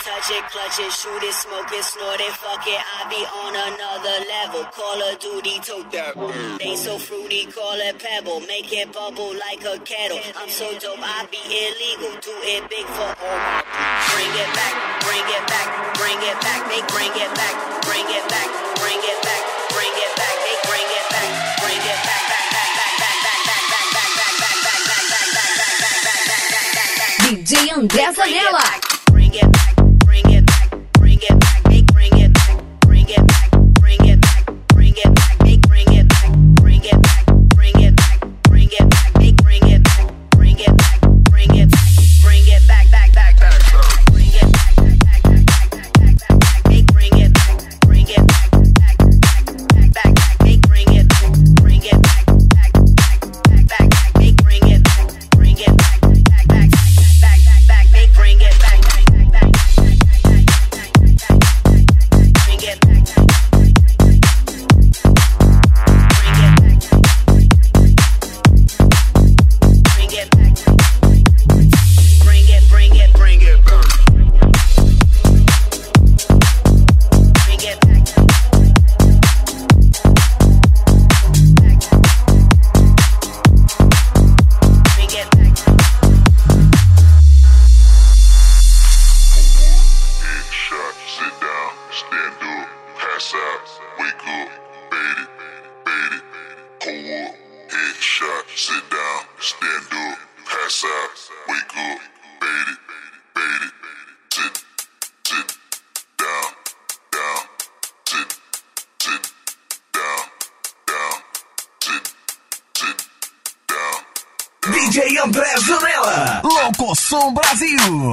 touch it, clutch it, shoot it, smoke it, snort it, fuck it. I be on another level. Call of Duty, tote that. They so fruity, call it pebble. Make it bubble like a kettle. I'm so dope, I be illegal. Do it big for all my people. Bring it back, bring it back, bring it back. They bring it back, bring it back, bring it back, bring it back. They bring it back, bring it back, back, back, back, back, back, back, back, back, back, back, back, back, back, back, back, back, back, back. DJ André Zanella. Bring it back, bring it back, bring it back. They bring it back, bring it back, bring it back, bring it back. They bring it back, bring it back, bring it back, bring it back. They bring it back, bring it back, bring it back, bring it back, back, back, back. Bring it back, back, back, back, back, back, back. They bring it back, bring it back, back, back, back, back. They bring it back, bring it back, back, back, back, back. They bring it back, bring it back, back, back, back, back, back. They bring it back, back, back, back, bring it back. DJ André Zanella, Locoção Brasil.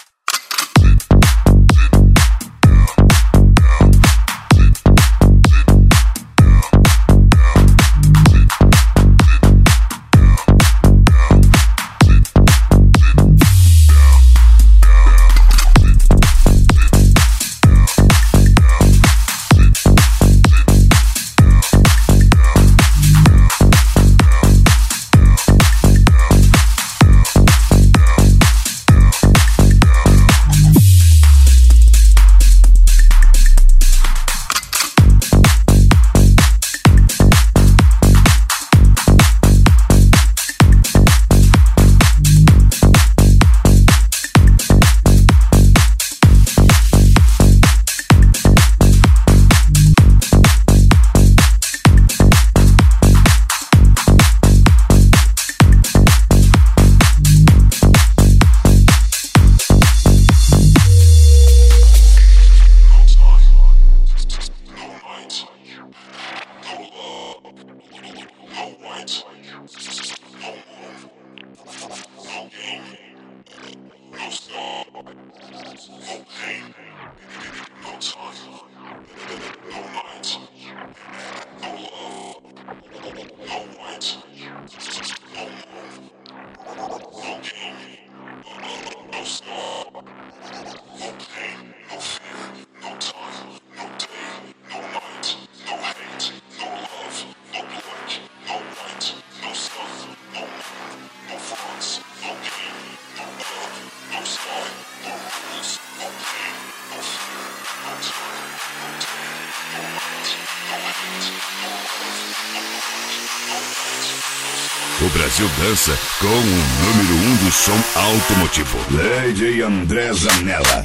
O Brasil dança com o número 1 do som automotivo. DJ André Zanella.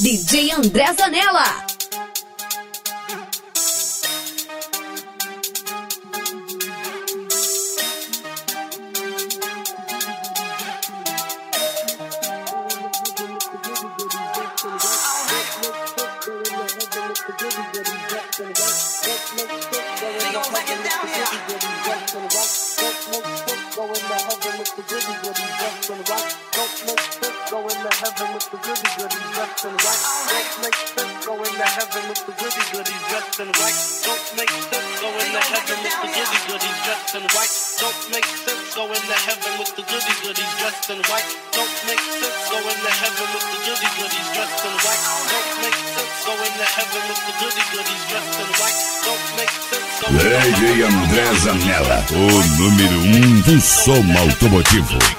DJ André Zanella. DJ André Zanella, o número 1 do som automotivo.